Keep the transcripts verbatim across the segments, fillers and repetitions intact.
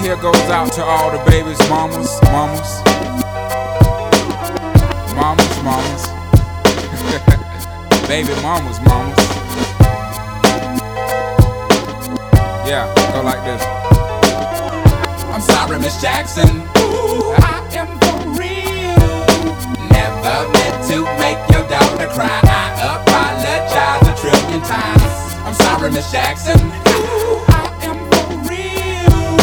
here goes out to all the babies, mamas, mamas, mamas, mamas, baby mamas, mamas. Yeah, go like this. I'm sorry, Miss Jackson. Ooh, I am for real. Never meant to make your daughter cry. I apologize a trillion times. I'm sorry, Miss Jackson. Ooh, I am for real.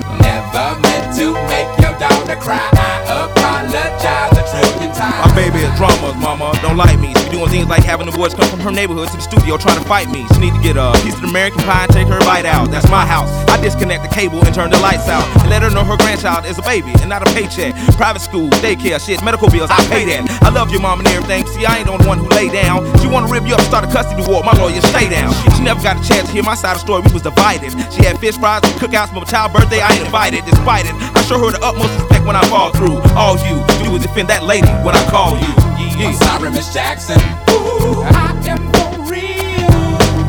Never meant to make your daughter cry. I apologize a trillion times. My baby is drama, mama, don't like me. She doing things like having the boys come from her neighborhood to the studio trying to fight me. She need to get a piece of American pie and take her bite out. That's my house. I disconnect the cable and turn the lights out and let her know her grandchild is a baby and not a paycheck. Private school, daycare, shit, medical bills, I pay that. I love your mom and everything. See, I ain't the only one who lay down. She wanna rip you up, start a custody war. My lawyer, stay down. She never got a chance to hear my side of the story. We was divided. She had fish fries and cookouts for my child's birthday. I ain't invited. Despite it, I show her the utmost respect when I fall through. All you, you would defend that lady when I call you. Yeah. I'm sorry, Miss Jackson. Ooh, I am for real.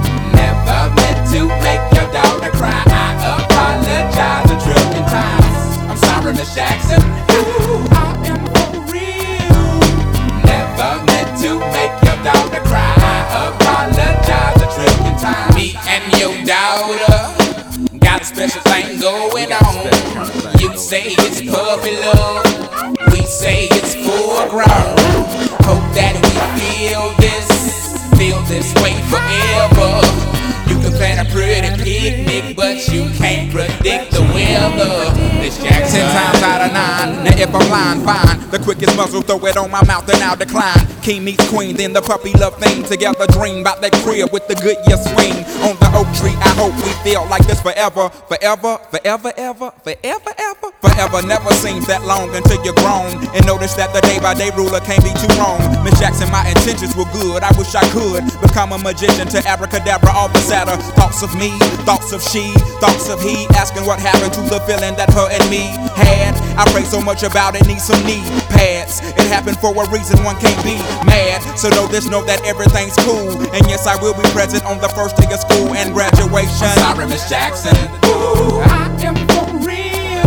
Never meant to make your daughter cry. I apologize a trillion times. I'm sorry, Miss Jackson. Ooh, I am for real. Never meant to make your daughter cry. I apologize a trillion times. Me and your daughter got a special thing going on. You say it's puppy love, we say it's full grown. Hope that we feel this, feel this way forever. You can plan a pretty picnic, but you can't predict the weather. Miss Jackson. Ten times out of nine, now if I'm lying, fine. The quickest muzzle, throw it on my mouth and I'll decline. King meets queen, then the puppy love thing. Together dream about that crib with the good year swing. On the oak tree, I hope we feel like this forever. Forever, forever, ever, forever, ever. Forever never seems that long until you're grown. And notice that the day by day ruler can't be too wrong. Miss Jackson, my intentions were good. I wish I could become a magician to abracadabra all the sadder. Thoughts of me, thoughts of she, thoughts of he. Asking what happened to the feeling that her and me had. I pray so much about it, need some knee pads. It happened for a reason, one can't be mad. So know this, know that everything's cool. And yes, I will be present on the first day of school and graduation. I'm sorry, Miss Jackson. Ooh, I am for real.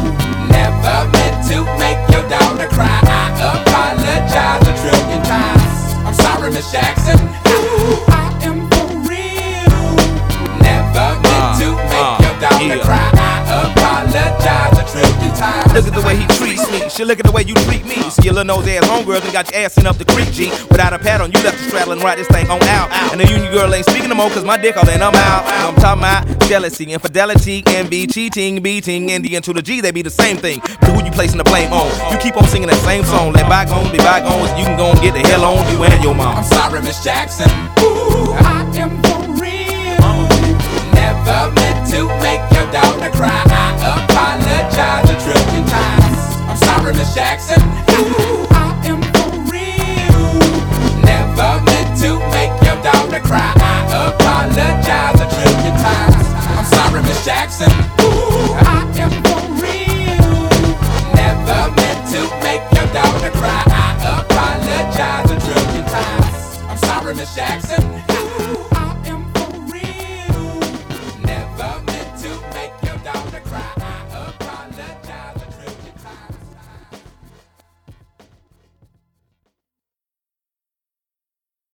Never meant to make your daughter cry. I apologize a trillion times. I'm sorry, Miss Jackson. Ooh, I am for real. Never meant to make uh, your daughter yeah. cry. I apologize a trillion times. Look at the way he treats me. Shit, look at the way you treat me. See your little nose ass homegirls and got your ass sent up the creek, G. Without a pad on, you left the straddle and ride this thing on out. And the union girl ain't speaking no more, cause my dick all in, I'm out. I'm talking about jealousy, infidelity, envy, cheating, beating, and the N to the G, they be the same thing. But who you placing the blame on? You keep on singing that same song. Let bygones be bygones, you can go and get the hell on you and your mom. I'm sorry, Miss Jackson. Ooh, I am for real. Never meant to make your daughter cry. I apologize a trillion times. I'm sorry, Miss Jackson. Ooh, I am for real. Never meant to make your daughter cry. I apologize a trillion times. I'm sorry, Miss Jackson. Ooh, I am for real. Never meant to make your daughter cry. I apologize a trillion times. I'm sorry, Miss Jackson.